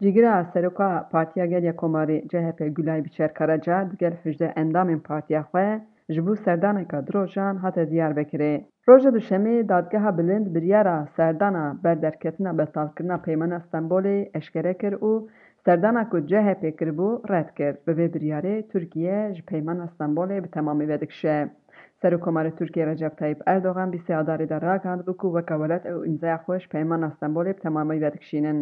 Cîgira Seroka Partiya Geliya Komarê CHP Gulay Biçer Karaca di gel hejde endamên partiya xwe ji bo serdaneka du rojan hate Diyarbekirê. Roja duşemê Dadgeha Bilind biryara serdana berderketina betalkirina Peymana Stenbolê eşkere kir û serdana ku CHP kiribû red kir. Bi vê biryarê Tirkiye ji Peymana Stenbolê bi temamî vedikşe. Serokkomarê Tirkiye Recep Tayyip Erdogan bîsê adarê de ragihandibû ku weka welat ew îmzaya xwe ji Peymana Stenbolê bi temamî vedikşînin.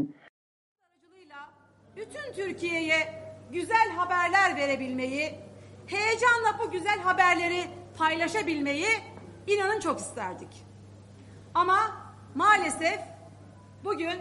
Bütün Türkiye'ye güzel haberler verebilmeyi, heyecanla bu güzel haberleri paylaşabilmeyi inanın çok isterdik. Ama maalesef bugün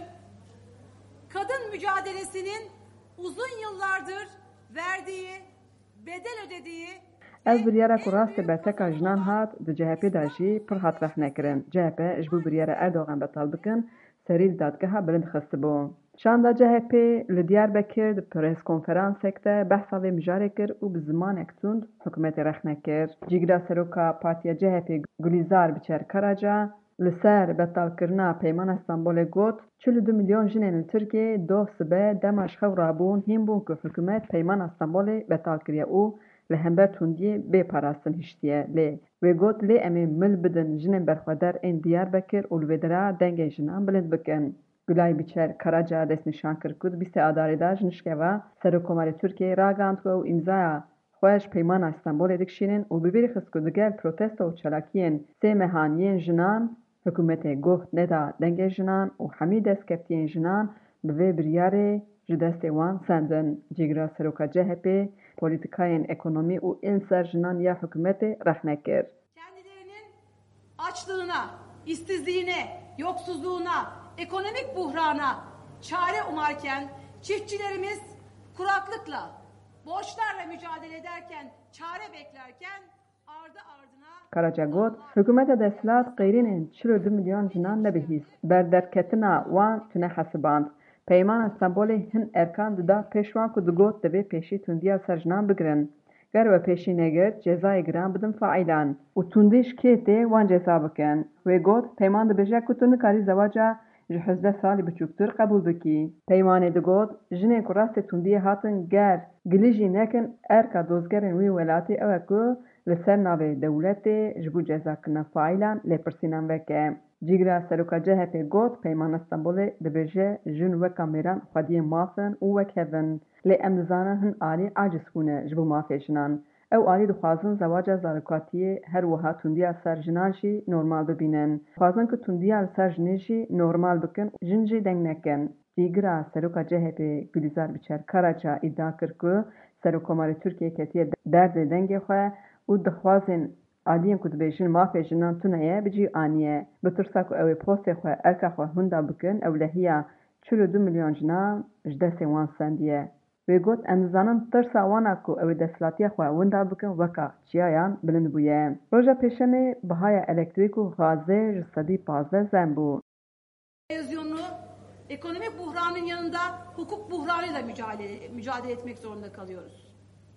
kadın mücadelesinin uzun yıllardır verdiği, bedel ödediği Ez biryara ku rastê berteka jinan hat di CHP de jî pir hat rexnekirin. CHP ji bo biryara Erdogan betal bikin, serî li Dadgeha Bilind xistibû. Şanda CHP li Diyarbekir di preskonferansek de behsa vê mijarê kir û bi zimanek tund hikûmetê rexne kir. Cîgira Seroka Partiya CHP Gulîzar Biçer Karaca li ser betalkirina Peymana Stenbolê got 42 milyon jinên li Tirkiyeyê doh sibe dema ji xew rabûn hîn bûn ku hikûmet Peymana Stenbolê betal kiriye û li hember tundiyê bêparastin hiştiye lê. Wê got lê em ê mil bidin jinên berxwedar ên Diyarbekir û li vê de re dengên jinan bilind bikin. Gulay Biçer Karaca destnîşan kir ku di bîsê adarê de ji nişkeva Serokkomarê Tirkiyeyê ragihand ku ew îmzaya xwe ji Peymana Stenbolê dikişînin û bi bîrî xist ku digel protesto û çalakiyên sê mehaniyên jinan hikûmetê guh neda dengê jinan û hemî destkeftiyên jinan bi vê biryarê ji destê wan sendin. Cîgira Seroka CHP polîtikayên ekonomî û ên ser jinan ya hikûmetê rexne kir. Kendilerinin açlığına, işsizliğine, yoksuzluğuna, ekonomik buhrana çare umarken çiftçilerimiz kuraklıkla, borçlarla mücadele ederken, çare beklerken ardı ardına Karaca got, hikûmeta desthilat qeyrînên 42 milyon jinan nebihîst. Berderketina wan tune hesiband. Peymana Stenbolê hin erkan dida pêş wan ku digot divê pêşî tundiya ser jinan bigirin. Ger we pêşî negir, cezayê giran bidin faîlan û tundî ji kê tê wan ceza bikin. Wê got, peyman dibêje ku tu nikarî zewaca ji 18 salî biçûktir qebûl bikî. Peymanê digot, jinên ku rastê tundiyê hatin ger gilî jî nekin erka dozgerên wî welatî ew e ku li ser navê dewletê ji bo cezakirina faîlan lêpirsînan veke. Cîgira Seroka CHP got Peymana Stenbolê dibêje jin weka mêran xwediyên mafin û wekhevin. Lê em dizanin hin alî aciz bûne ji bo mafê jinan. Ew alî dixwazin zewaca zarokatiyê her wiha tundiya ser jinan jî normal bibînin. Dixwazin ku tundiya li ser jinê jî normal bikin û jin jî deng nekin. Cîgira Seroka CHP Gulîzar Biçer Karaca îdia kir ku Serokkomarê Tirkiye ketiye derdê dengê xwe û dixwazên aliyên ku dibêjin mafê jinan tune ye bicî aniye. Bi tirsa ku ew ê postê xwe erka xwe hûnda bikin ewlehiya 42 milyon jinan ji destê wan sendiye. Wê got em dizanin tirsa wana ku ew ê desthilatiya xwe winda bikin weka çiyayan bilind bûye. Roja pêşemê bihaya elektrîk û gazê ji sedî 15 zen bû. erozyonlu, ekonomik buhranın yanında hukuk buhranıyla mücadele etmek zorunda kalıyoruz.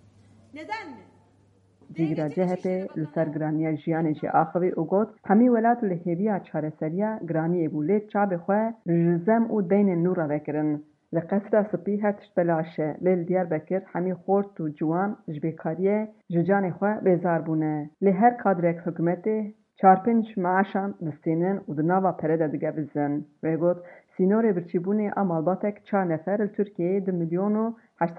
Neden mi? Cîgira CHP li ser giraniya jiyanê jî axivî û got hemî welat li hêviya çareseriya giraniyê bû lê çavê xwe ji zem û deynên nû re vekirin. Li qesra spî her tişt belaş e lê li Diyarbekir hemî xort û ciwan ji bêkariyê ji canê xwe bêzar bûne. Lê her kadrek hikûmetê 4-5 meaşan distînin û di nava perê de digevizin. Wê got sînorê birçîbûnê a malbatek 4 nefer li Tirkiyeyê 2 milyon û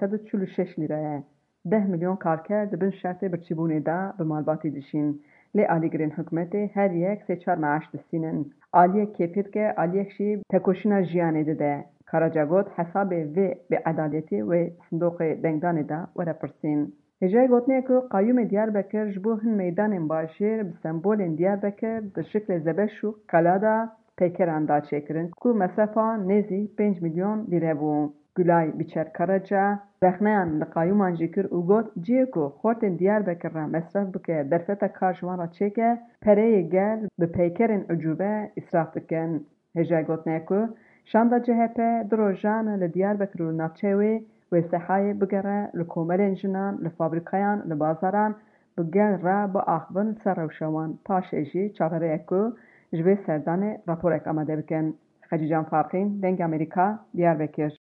846 lîre ye. 10 milyon karker dibin şertê birçîbûnê de bi malbatî dişîn. Lê alîgirên hikûmetê her yek 3-4 meaş distînin. Aliyek kêfî dike, aliyek jî tekoşîna jiyanê dide. Karaca got hesabê vê bêedaletî wê sindoqê dengdanê de were pirsîn. Hêjayê gotinê ku qayyûmê Diyarbekir ji bo hin meydanên bajêr bi sembolên Diyarbekir di şiklê zebeş û qela de peykeran da çêkirin ku mesefan nêzî 5 milyon lîre bû. Gulay Biçer Karaca rexneyan li qayyûman jî kir û got ciyê ku xortên Diyarbekir re mesref bike derfeta kar ji wan re çêke pereyê gel bi peykerên ucûbe îsraf dikin. Hêjayê gotinê ku şanda CHP du rojan li Diyarbekir û navçeyê wê sehayê bigere li komelên jinan, li fabrîkayan, li bazaran bi gel re biaxivin li ser rewşa wan. Paşê jî çavereyek ku ji vê serdanê raporek amade bikin. Xecî Can Farxîn, Dengê Amerîka, Diyarbekir.